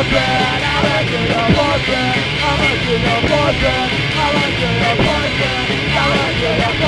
boyfriend. I went to your boyfriend. I went to your boyfriend. I went to your boyfriend. I went to your boyfriend.